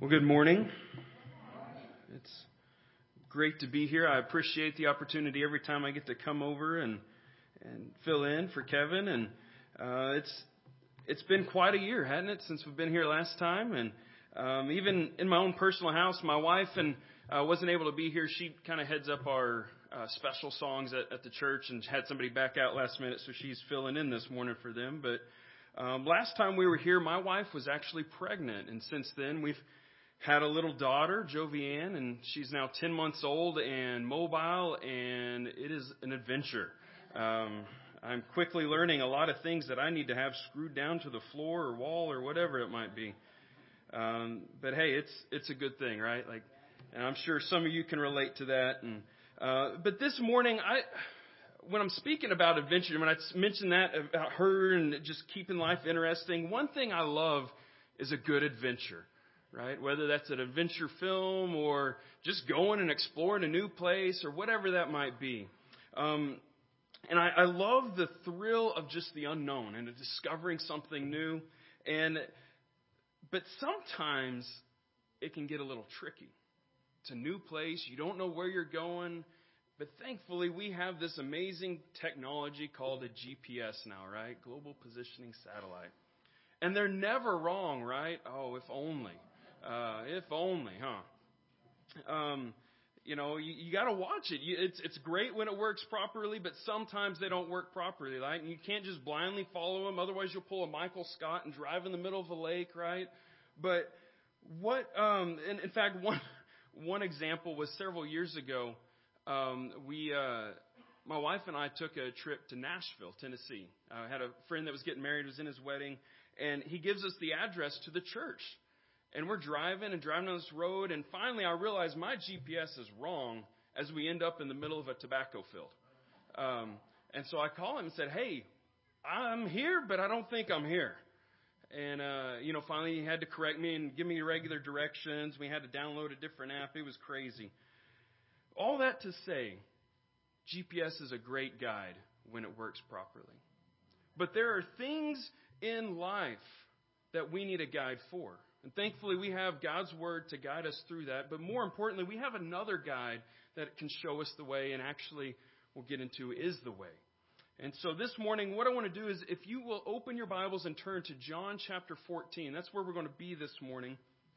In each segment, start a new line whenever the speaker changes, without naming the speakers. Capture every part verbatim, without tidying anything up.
Well, good morning. It's great to be here. I appreciate the opportunity every time I get to come over and and fill in for Kevin. And uh, it's it's been quite a year, hasn't it, since we've been here last time? And um, even in my own personal house, my wife and uh, wasn't able to be here. She kind of heads up our uh, special songs at, at the church, and had somebody back out last minute, so she's filling in this morning for them. But um, last time we were here, my wife was actually pregnant, and since then we've had a little daughter, Jovianne, and she's now ten months old and mobile, and it is an adventure. Um, I'm quickly learning a lot of things that I need to have screwed down to the floor or wall or whatever it might be. Um, but hey, it's it's a good thing, right? Like, and I'm sure some of you can relate to that. And uh, but this morning, I when I'm speaking about adventure, when I mention that about her and just keeping life interesting, one thing I love is a good adventure. Right? Whether that's an adventure film or just going and exploring a new place or whatever that might be. Um, and I, I love the thrill of just the unknown and of discovering something new. And but sometimes it can get a little tricky. It's a new place. You don't know where you're going. But thankfully, we have this amazing technology called a G P S now, right? Global Positioning Satellite. And they're never wrong, right? Oh, if only. Uh, if only, huh? Um, you know, you, you got to watch it. You, it's it's great when it works properly, but sometimes they don't work properly, right? And you can't just blindly follow them. Otherwise, you'll pull a Michael Scott and drive in the middle of a lake, right? But what? Um, in, in fact, one one example was several years ago. Um, we, uh, my wife and I, took a trip to Nashville, Tennessee. I had a friend that was getting married, was in his wedding, and he gives us the address to the church. And we're driving and driving on this road, and finally I realize my G P S is wrong as we end up in the middle of a tobacco field. Um, and so I call him and said, hey, I'm here, but I don't think I'm here. And, uh, you know, finally he had to correct me and give me regular directions. We had to download a different app. It was crazy. All that to say, G P S is a great guide when it works properly. But there are things in life that we need a guide for. And thankfully, we have God's Word to guide us through that. But more importantly, we have another guide that can show us the way, and actually we'll get into is the way. And so this morning, what I want to do is, if you will open your Bibles and turn to John chapter fourteen. That's where we're going to be this morning.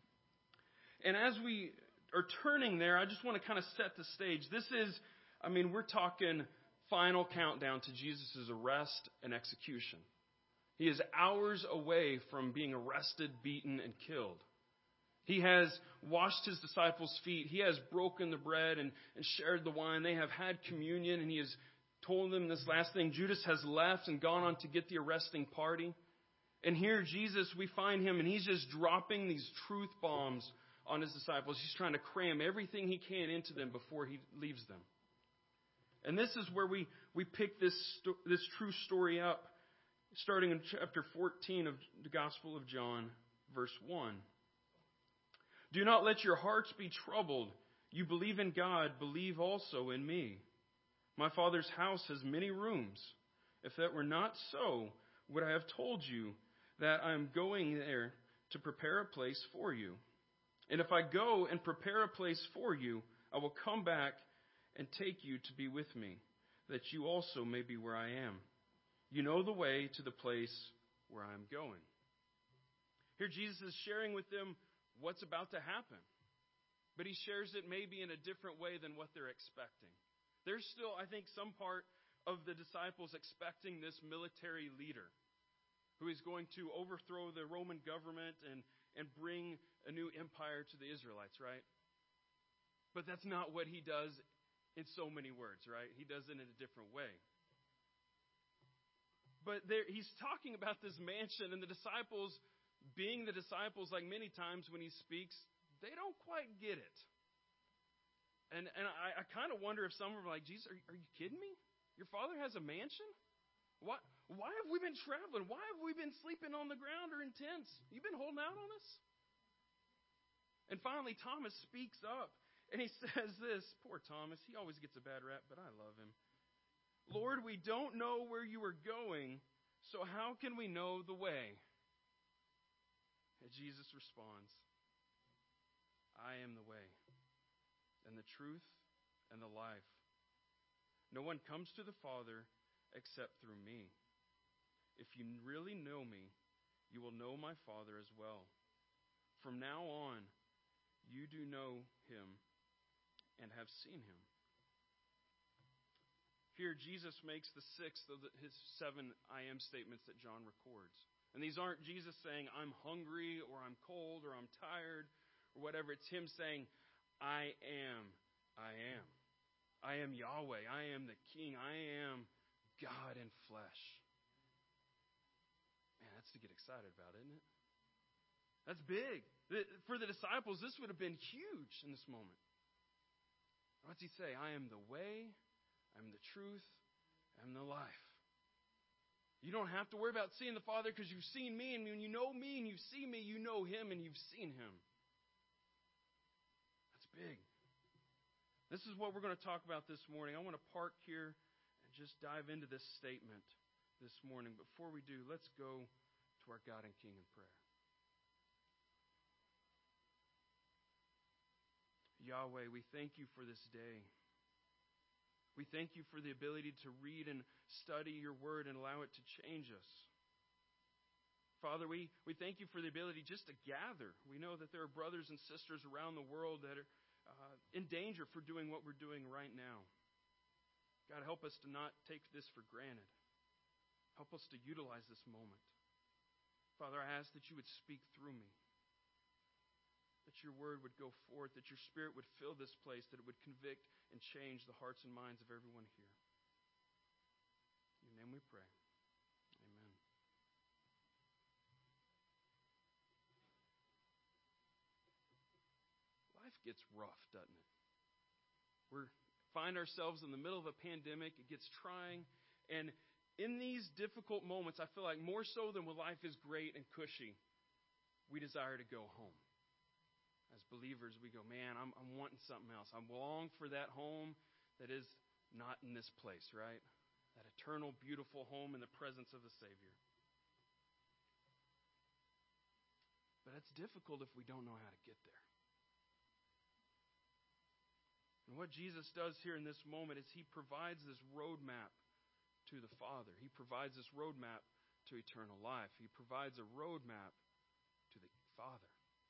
And as we are turning there, I just want to kind of set the stage. This is, I mean, we're talking final countdown to Jesus' arrest and execution. He is hours away from being arrested, beaten, and killed. He has washed his disciples' feet. He has broken the bread and, and shared the wine. They have had communion, and he has told them this last thing. Judas has left and gone on to get the arresting party. And here, Jesus, we find him, and he's just dropping these truth bombs on his disciples. He's trying to cram everything he can into them before he leaves them. And this is where we, we pick this, this true story up. Starting in chapter fourteen of the Gospel of John, verse one. Do not let your hearts be troubled. You believe in God, believe also in me. My Father's house has many rooms. If that were not so, would I have told you that I am going there to prepare a place for you? And if I go and prepare a place for you, I will come back and take you to be with me, that you also may be where I am. You know the way to the place where I'm going. Here Jesus is sharing with them what's about to happen. But he shares it maybe in a different way than what they're expecting. There's still, I think, some part of the disciples expecting this military leader who is going to overthrow the Roman government and, and bring a new empire to the Israelites, right? But that's not what he does in so many words, right? He does it in a different way. But there, he's talking about this mansion, and the disciples, being the disciples, like many times when he speaks, they don't quite get it. And and I, I kind of wonder if some of them are like, Jesus, are, are you kidding me? Your Father has a mansion? Why, why have we been traveling? Why have we been sleeping on the ground or in tents? You've been holding out on us? And finally, Thomas speaks up, and he says this. Poor Thomas, he always gets a bad rap, but I love him. Lord, we don't know where you are going, so how can we know the way? And Jesus responds, I am the way and the truth and the life. No one comes to the Father except through me. If you really know me, you will know my Father as well. From now on, you do know him and have seen him. Here, Jesus makes the sixth of the, his seven I am statements that John records. And these aren't Jesus saying, I'm hungry, or I'm cold, or I'm tired, or whatever. It's him saying, I am, I am. I am Yahweh. I am the King. I am God in flesh. Man, that's to get excited about, isn't it? That's big. For the disciples, this would have been huge in this moment. What's he say? I am the way, I'm the truth, I'm the life. You don't have to worry about seeing the Father because you've seen me. And when you know me and you see me, you know him and you've seen him. That's big. This is what we're going to talk about this morning. I want to park here and just dive into this statement this morning. Before we do, let's go to our God and King in prayer. Yahweh, we thank you for this day. We thank you for the ability to read and study your word and allow it to change us. Father, we, we thank you for the ability just to gather. We know that there are brothers and sisters around the world that are uh, in danger for doing what we're doing right now. God, help us to not take this for granted. Help us to utilize this moment. Father, I ask that you would speak through me. That your word would go forth, that your spirit would fill this place, that it would convict and change the hearts and minds of everyone here. In your name we pray. Amen. Life gets rough, doesn't it? We find ourselves in the middle of a pandemic. It gets trying. And in these difficult moments, I feel like more so than when life is great and cushy, we desire to go home. As believers, we go, man, I'm, I'm wanting something else. I long for that home that is not in this place, right? That eternal, beautiful home in the presence of the Savior. But it's difficult if we don't know how to get there. And what Jesus does here in this moment is he provides this roadmap to the Father. He provides this roadmap to eternal life. He provides a roadmap to the Father.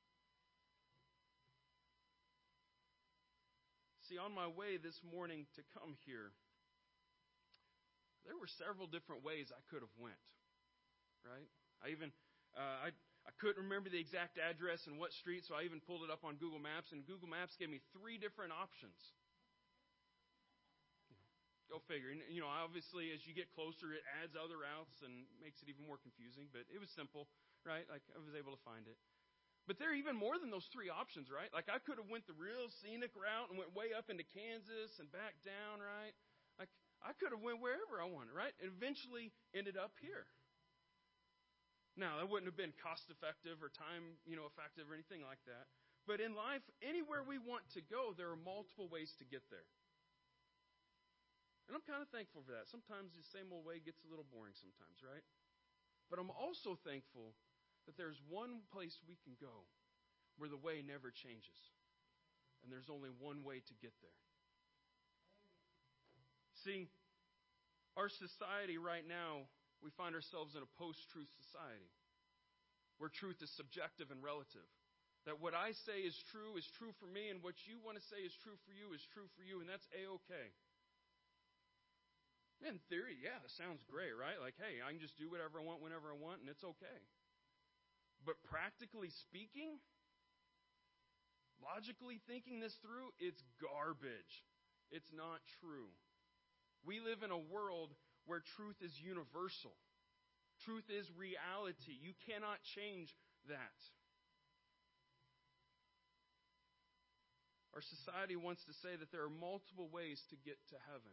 See, on my way this morning to come here, there were several different ways I could have went, right? I even, uh, I, I couldn't remember the exact address and what street, so I even pulled it up on Google Maps, and Google Maps gave me three different options. Go figure. And, you know, obviously, as you get closer, it adds other routes and makes it even more confusing, but it was simple, right? Like, I was able to find it. But there are even more than those three options, right? Like, I could have went the real scenic route and went way up into Kansas and back down, right? Like, I could have went wherever I wanted, right? And eventually ended up here. Now, that wouldn't have been cost-effective or time, you know, effective or anything like that. But in life, anywhere we want to go, there are multiple ways to get there. And I'm kind of thankful for that. Sometimes the same old way gets a little boring sometimes, right? But I'm also thankful that there's one place we can go where the way never changes. And there's only one way to get there. See, our society right now, we find ourselves in a post-truth society where truth is subjective and relative. That what I say is true is true for me, and what you want to say is true for you is true for you, and that's A-okay. In theory, yeah, that sounds great, right? Like, hey, I can just do whatever I want whenever I want, and it's okay. But practically speaking, logically thinking this through, it's garbage. It's not true. We live in a world where truth is universal. Truth is reality. You cannot change that. Our society wants to say that there are multiple ways to get to heaven.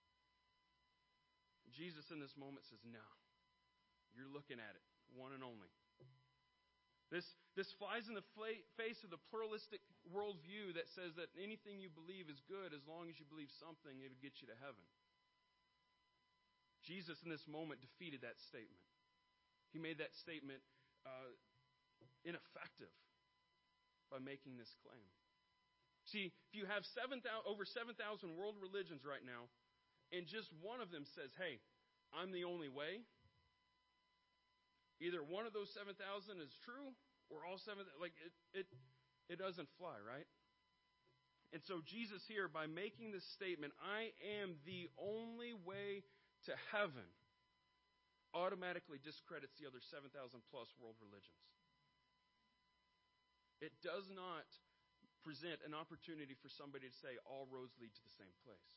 Jesus in this moment says, no. You're looking at it. One and only. This, this flies in the face of the pluralistic worldview that says that anything you believe is good as long as you believe something, it'll get you to heaven. Jesus in this moment defeated that statement. He made that statement uh, ineffective. by making this claim. See, if you have seven thousand, over seven thousand world religions right now, and just one of them says, hey, I'm the only way, either one of those seven thousand is true, or all seven, like it, it, it doesn't fly, right? And so Jesus here, by making this statement, I am the only way to heaven, automatically discredits the other seven thousand plus world religions. It does not present an opportunity for somebody to say all roads lead to the same place.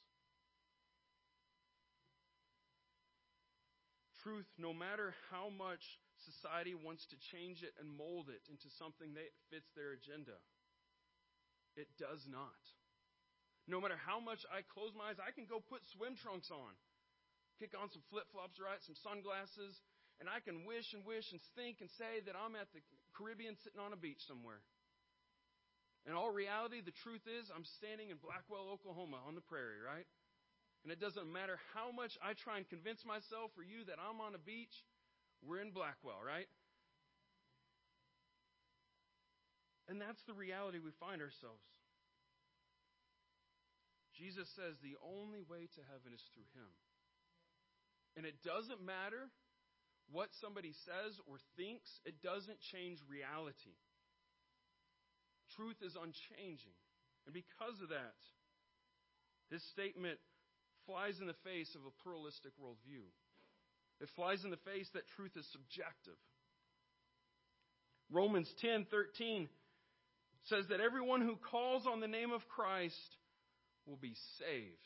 Truth, no matter how much society wants to change it and mold it into something that fits their agenda, it does not. No matter how much I close my eyes, I can go put swim trunks on, kick on some flip-flops, right, some sunglasses, and I can wish and wish and think and say that I'm at the Caribbean sitting on a beach somewhere. In all reality, the truth is I'm standing in Blackwell, Oklahoma on the prairie, right? And it doesn't matter how much I try and convince myself or you that I'm on a beach, we're in Blackwell, right? And that's the reality we find ourselves. Jesus says the only way to heaven is through Him. And it doesn't matter what somebody says or thinks. It doesn't change reality. Truth is unchanging. And because of that, this statement flies in the face of a pluralistic worldview. It flies in the face that truth is subjective. Romans ten thirteen says that everyone who calls on the name of Christ will be saved.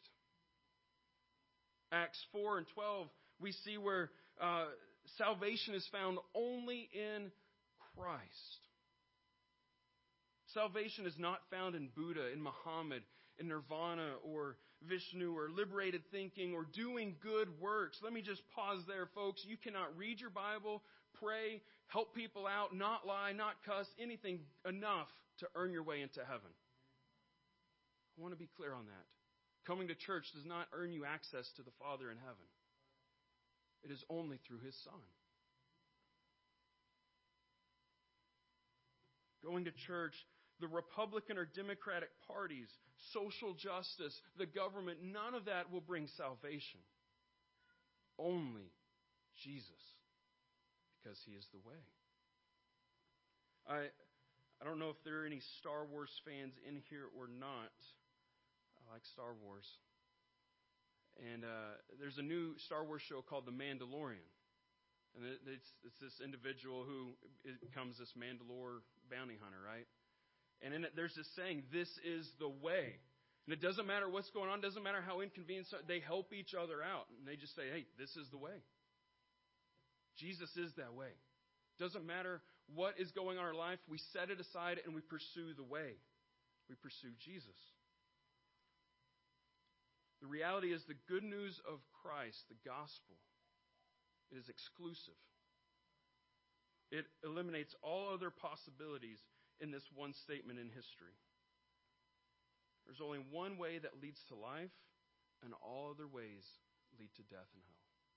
Acts four and twelve, we see where uh, salvation is found only in Christ. Salvation is not found in Buddha, in Muhammad, in Nirvana, or Vishnu, or liberated thinking, or doing good works. Let me just pause there, folks. You cannot read your Bible, pray, help people out, not lie, not cuss, anything enough to earn your way into heaven. I want to be clear on that. Coming to church does not earn you access to the Father in heaven. It is only through His Son. Going to church, the Republican or Democratic parties, social justice, the government, none of that will bring salvation. Only Jesus, because He is the way. I I don't know if there are any Star Wars fans in here or not. I like Star Wars. And uh, there's a new Star Wars show called The Mandalorian. And it's, it's this individual who becomes this Mandalore bounty hunter, right? And in it, there's this saying, this is the way. And it doesn't matter what's going on, doesn't matter how inconvenient, they help each other out. And they just say, hey, this is the way. Jesus is that way. Doesn't matter what is going on in our life, we set it aside and we pursue the way. We pursue Jesus. The reality is the good news of Christ, the gospel, is exclusive. It eliminates all other possibilities in this one statement in history. There's only one way that leads to life, and all other ways lead to death and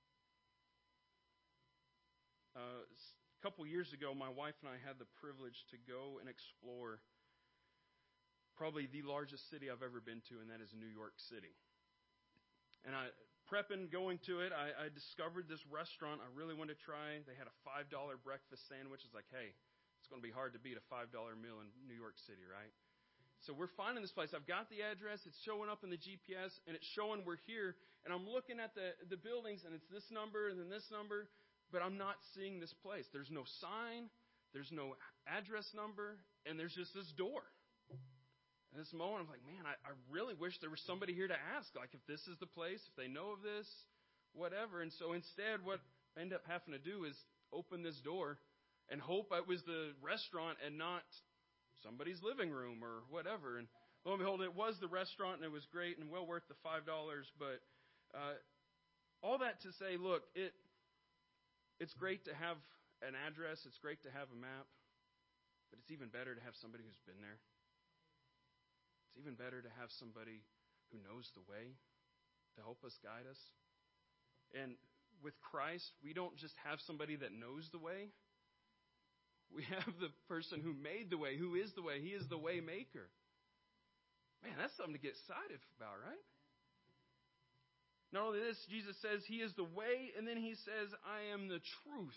hell. Uh, a couple years ago, my wife and I had the privilege to go and explore probably the largest city I've ever been to, and that is New York City. And I, prepping, going to it, I, I discovered this restaurant I really wanted to try. They had a five dollar breakfast sandwich. It's like, hey, it's going to be hard to beat a five dollar meal in New York City, right? So we're finding this place. I've got the address. It's showing up in the G P S, and it's showing we're here. And I'm looking at the, the buildings, and it's this number and then this number, but I'm not seeing this place. There's no sign. There's no address number, and there's just this door. In this moment, I'm like, man, I, I really wish there was somebody here to ask, like, if this is the place, if they know of this, whatever. And so instead, what I end up having to do is open this door and hope it was the restaurant and not somebody's living room or whatever. And lo and behold, it was the restaurant, and it was great and well worth the five dollars. But uh, all that to say, look, it it's great to have an address. It's great to have a map. But it's even better to have somebody who's been there. It's even better to have somebody who knows the way to help us, guide us. And with Christ, we don't just have somebody that knows the way. We have the person who made the way, who is the way. He is the way maker. Man, that's something to get excited about, right? Not only this, Jesus says he is the way, and then he says, I am the truth.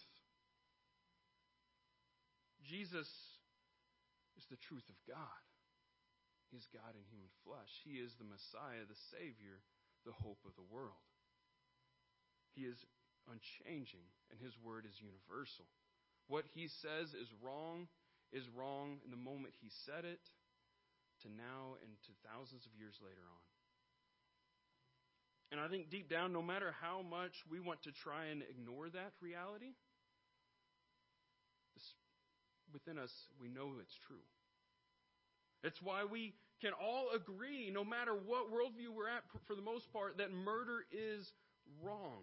Jesus is the truth of God. He is God in human flesh. He is the Messiah, the Savior, the hope of the world. He is unchanging, and his word is universal. What he says is wrong, is wrong in the moment he said it, to now and to thousands of years later on. And I think deep down, no matter how much we want to try and ignore that reality, this, within us, we know it's true. It's why we can all agree, no matter what worldview we're at, for the most part, that murder is wrong.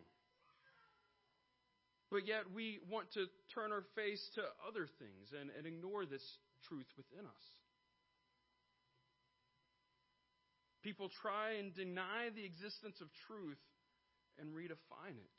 But yet we want to turn our face to other things and, and ignore this truth within us. People try and deny the existence of truth and redefine it.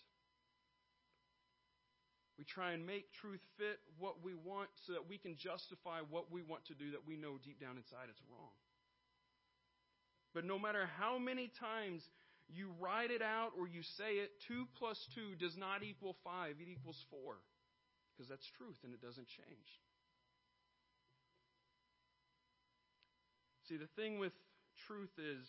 We try and make truth fit what we want so that we can justify what we want to do that we know deep down inside it's wrong. But no matter how many times you write it out or you say it, two plus two does not equal five. It equals four. Because that's truth and it doesn't change. See, the thing with truth is,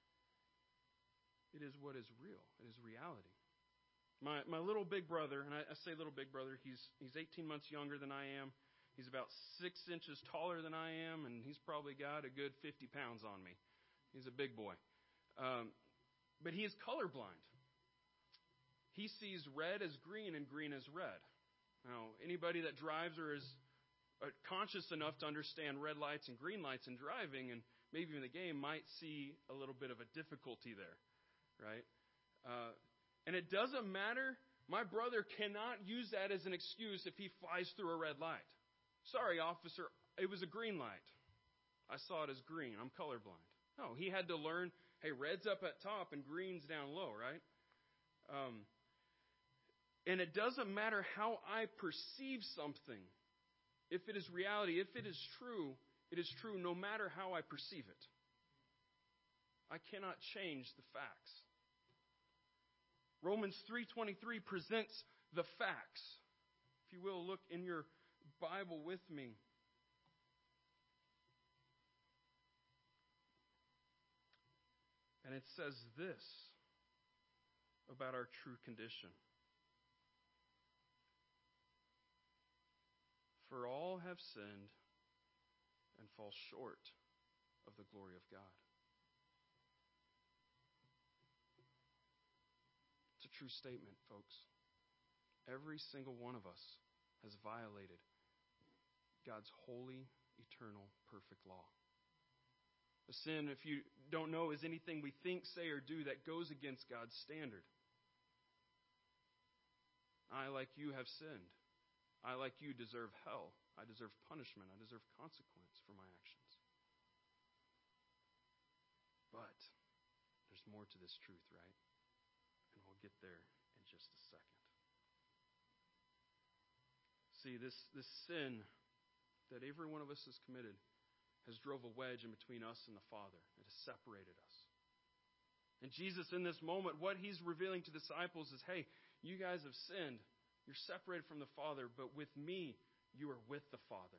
it is what is real. It is reality. My my little big brother, and I, I say little big brother, he's he's eighteen months younger than I am. He's about six inches taller than I am, and he's probably got a good fifty pounds on me. He's a big boy. Um, but he is colorblind. He sees red as green and green as red. Now, anybody that drives or is uh, conscious enough to understand red lights and green lights in driving, and maybe even the game, might see a little bit of a difficulty there, right? Uh, and it doesn't matter. My brother cannot use that as an excuse if he flies through a red light. Sorry, officer, it was a green light. I saw it as green. I'm colorblind. No, he had to learn, hey, red's up at top and green's down low, right? Um, and it doesn't matter how I perceive something. If it is reality, if it is true, it is true no matter how I perceive it. I cannot change the facts. Romans three twenty-three presents the facts. If you will, look in your Bible with me. And it says this about our true condition. For all have sinned and fall short of the glory of God. It's a true statement, folks. Every single one of us has violated God's holy, eternal, perfect law. A sin, if you don't know, is anything we think, say, or do that goes against God's standard. I, like you, have sinned. I, like you, deserve hell. I deserve punishment. I deserve consequence for my actions. But there's more to this truth, right? And we'll get there in just a second. See, this, this sin that every one of us has committed has drove a wedge in between us and the Father. It has separated us. And Jesus, in this moment, what he's revealing to disciples is, hey, you guys have sinned. You're separated from the Father, but with me, you are with the Father.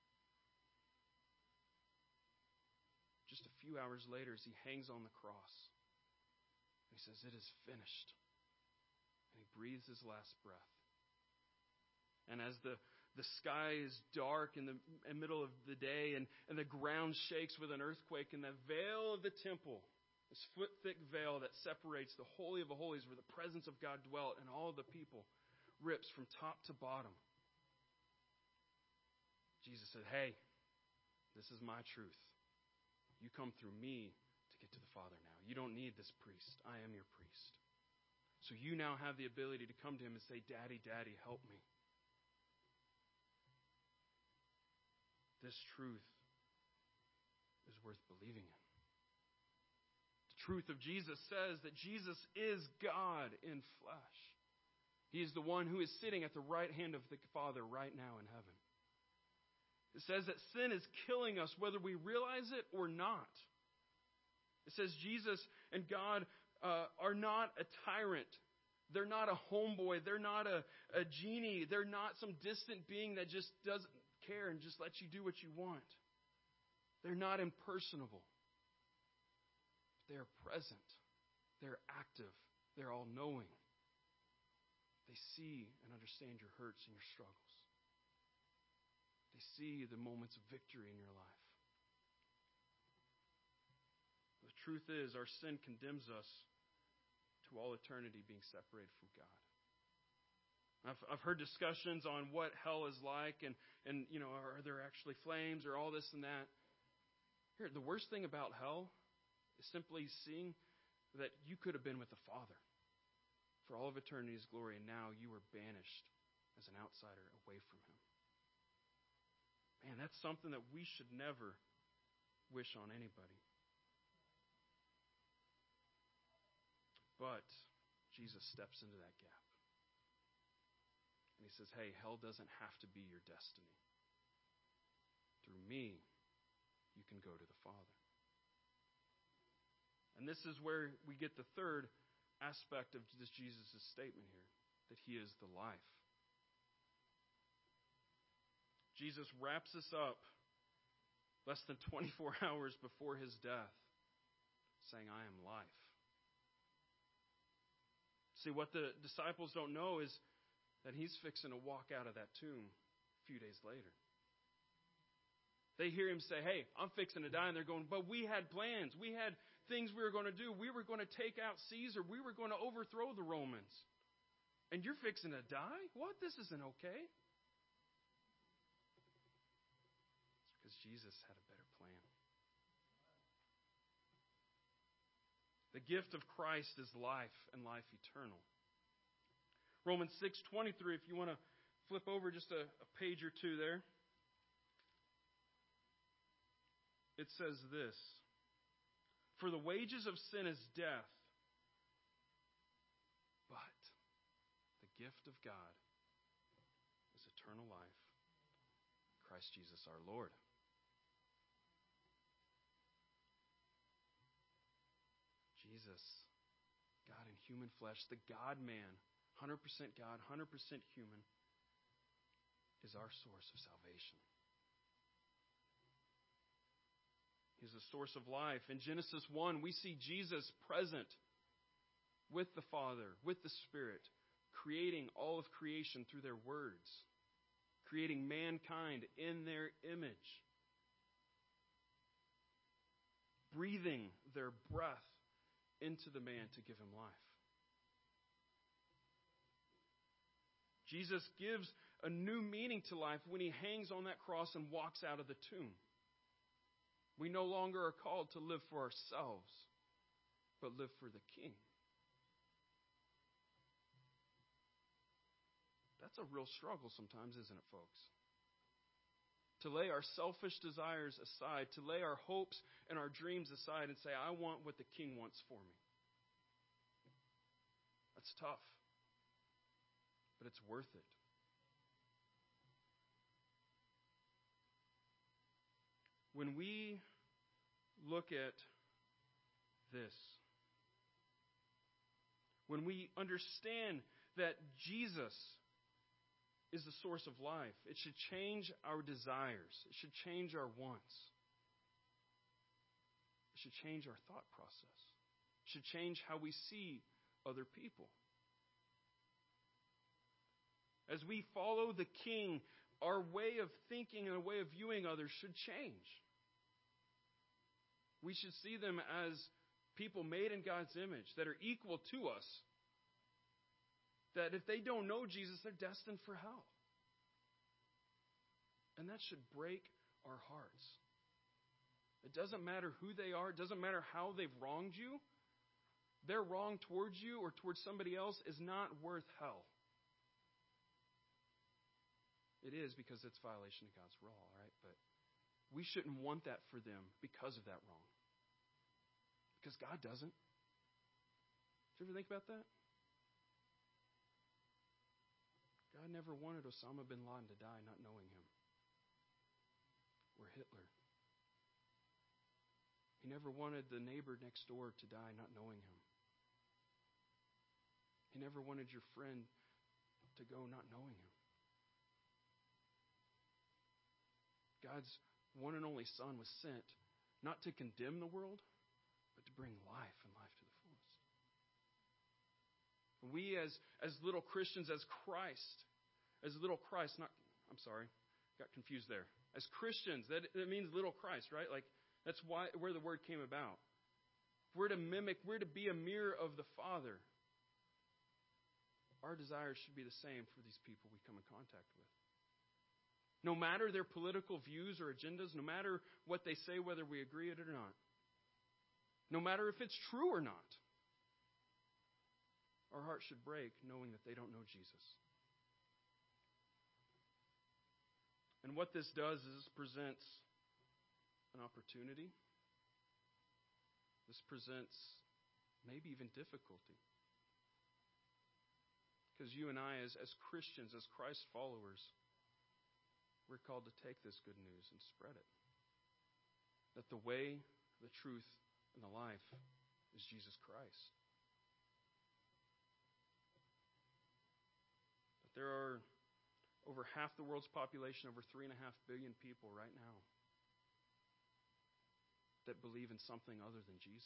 Just a few hours later, as he hangs on the cross, he says, it is finished. And he breathes his last breath. And as the, the sky is dark in the in the middle of the day, and, and the ground shakes with an earthquake, and the veil of the temple, this foot-thick veil that separates the Holy of the Holies where the presence of God dwelt and all of the people, rips from top to bottom. Jesus said, hey, this is my truth. You come through me to get to the Father now. You don't need this priest. I am your priest. So you now have the ability to come to him and say, Daddy, Daddy, help me. This truth is worth believing in. The truth of Jesus says that Jesus is God in flesh. He is the one who is sitting at the right hand of the Father right now in heaven. It says that sin is killing us whether we realize it or not. It says Jesus and God uh, are not a tyrant. They're not a homeboy. They're not a, a genie. They're not some distant being that just doesn't care and just lets you do what you want. They're not impersonable. They're present. They're active. They're all-knowing. They see and understand your hurts and your struggles. They see the moments of victory in your life. The truth is, our sin condemns us to all eternity being separated from God. I've, I've heard discussions on what hell is like and, and, you know, are there actually flames or all this and that. Here, the worst thing about hell is simply seeing that you could have been with the Father for all of eternity's glory, and now you are banished as an outsider away from Him. Man, that's something that we should never wish on anybody. But Jesus steps into that gap. And He says, hey, hell doesn't have to be your destiny. Through me, you can go to the Father. And this is where we get the third aspect of this Jesus' statement here, that He is the life. Jesus wraps us up less than twenty-four hours before His death, saying, I am life. See, what the disciples don't know is that He's fixing to walk out of that tomb a few days later. They hear Him say, hey, I'm fixing to die. And they're going, but we had plans. We had things we were going to do. We were going to take out Caesar. We were going to overthrow the Romans. And you're fixing to die? What? This isn't okay. It's because Jesus had a better plan. The gift of Christ is life and life eternal. Romans six twenty-three, if you want to flip over just a, a page or two there. It says this, for the wages of sin is death, but the gift of God is eternal life, Christ Jesus our Lord. Jesus, God in human flesh, the God-man, one hundred percent God, one hundred percent human, is our source of salvation. He's the source of life. In Genesis one, we see Jesus present with the Father, with the Spirit, creating all of creation through their words, creating mankind in their image, breathing their breath into the man to give him life. Jesus gives a new meaning to life when He hangs on that cross and walks out of the tomb. We no longer are called to live for ourselves, but live for the King. That's a real struggle sometimes, isn't it, folks? To lay our selfish desires aside, to lay our hopes and our dreams aside and say, I want what the King wants for me. That's tough, but it's worth it. When we look at this, when we understand that Jesus is the source of life, it should change our desires. It should change our wants. It should change our thought process. It should change how we see other people. As we follow the King, our way of thinking and a way of viewing others should change. We should see them as people made in God's image that are equal to us. That if they don't know Jesus, they're destined for hell. And that should break our hearts. It doesn't matter who they are. It doesn't matter how they've wronged you. Their wrong towards you or towards somebody else is not worth hell. It is because it's violation of God's law, right? But we shouldn't want that for them because of that wrong. Because God doesn't. Did you ever think about that? God never wanted Osama bin Laden to die not knowing him. or Hitler. He never wanted the neighbor next door to die not knowing him. He never wanted your friend to go not knowing him. God's one and only Son was sent not to condemn the world, but to bring life and life to the fullest. We as, as little Christians, as Christ, as little Christ, not, I'm sorry, got confused there. As Christians, that, that means little Christ, right? Like, that's why where the word came about. We're to mimic, we're to be a mirror of the Father. Our desires should be the same for these people we come in contact with. No matter their political views or agendas, no matter what they say, whether we agree with it or not, no matter if it's true or not, our hearts should break knowing that they don't know Jesus. And what this does is presents an opportunity. This presents maybe even difficulty. Because you and I, as, as Christians, as Christ followers, we're called to take this good news and spread it. That the way, the truth, and the life is Jesus Christ. That there are over half the world's population, over three and a half billion people right now, that believe in something other than Jesus.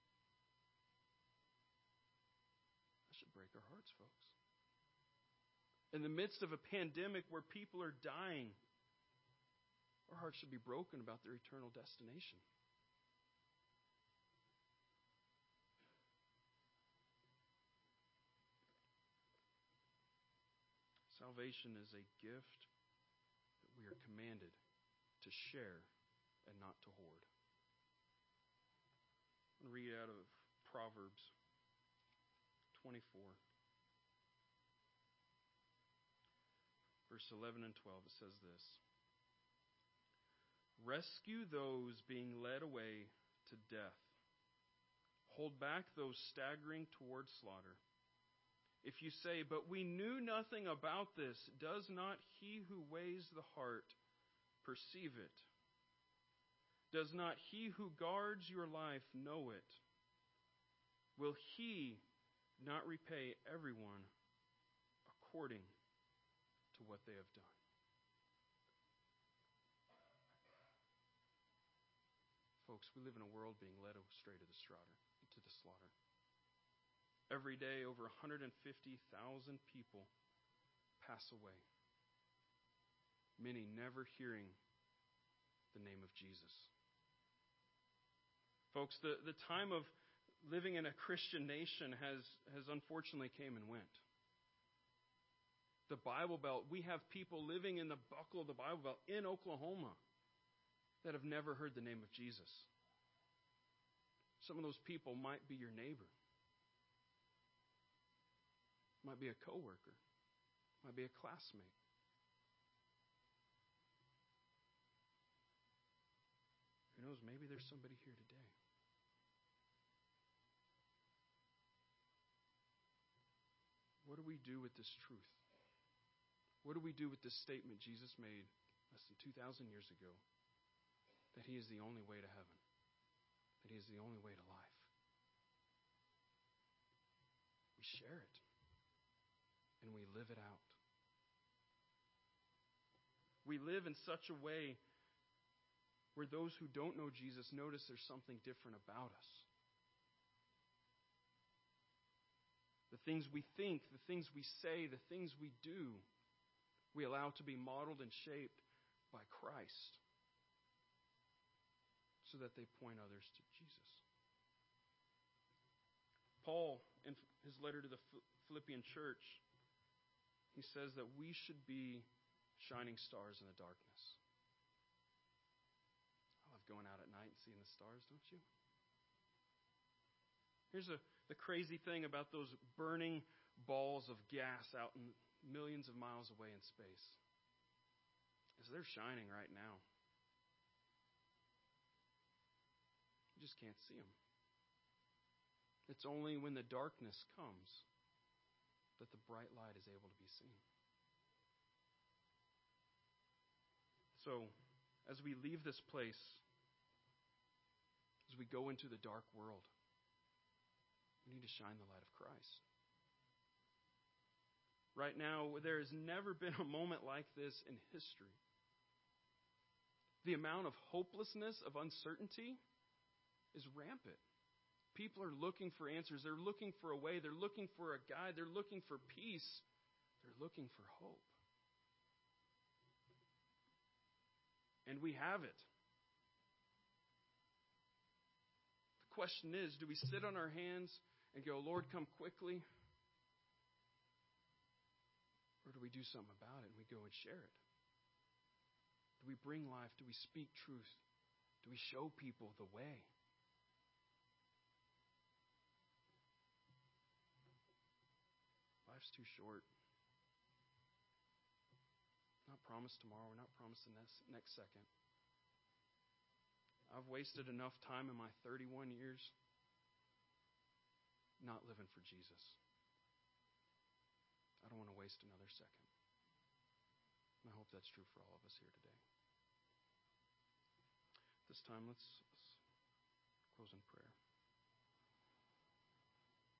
That should break our hearts, folks. In the midst of a pandemic where people are dying, our hearts should be broken about their eternal destination. Salvation is a gift that we are commanded to share and not to hoard. I'm going to read out of Proverbs twenty-four. Verse eleven and twelve, it says this. Rescue those being led away to death. Hold back those staggering toward slaughter. If you say, but we knew nothing about this, does not he who weighs the heart perceive it? Does not he who guards your life know it? Will he not repay everyone according to what they have done? Folks, we live in a world being led astray to the slaughter. To the slaughter. Every day, over one hundred fifty thousand people pass away. Many never hearing the name of Jesus. Folks, the, the time of living in a Christian nation has, has unfortunately came and went. The Bible Belt, we have people living in the buckle of the Bible Belt in Oklahoma that have never heard the name of Jesus. Some of those people might be your neighbor. Might be a coworker. Might be a classmate. Who knows, maybe there's somebody here today. What do we do with this truth? What do we do with this statement Jesus made less than two thousand years ago? That He is the only way to heaven. That He is the only way to life. We share it. And we live it out. We live in such a way where those who don't know Jesus notice there's something different about us. The things we think, the things we say, the things we do, we allow to be modeled and shaped by Christ so that they point others to Jesus. Paul, in his letter to the Philippian church, he says that we should be shining stars in the darkness. I love going out at night and seeing the stars, don't you? Here's a, the crazy thing about those burning balls of gas out in millions of miles away in space is they're shining right now. You just can't see them. It's only when the darkness comes that the bright light is able to be seen. So, as we leave this place, as we go into the dark world, we need to shine the light of Christ. Right now, there has never been a moment like this in history. The amount of hopelessness, of uncertainty, is rampant. People are looking for answers. They're looking for a way. They're looking for a guide. They're looking for peace. They're looking for hope. And we have it. The question is, do we sit on our hands and go, Lord, come quickly? Or do we do something about it and we go and share it? Do we bring life? Do we speak truth? Do we show people the way? Life's too short. Not promised tomorrow. We're not promised the next, next second. I've wasted enough time in my thirty-one years not living for Jesus. I don't want to waste another second. And I hope that's true for all of us here today. This time, let's, let's close in prayer.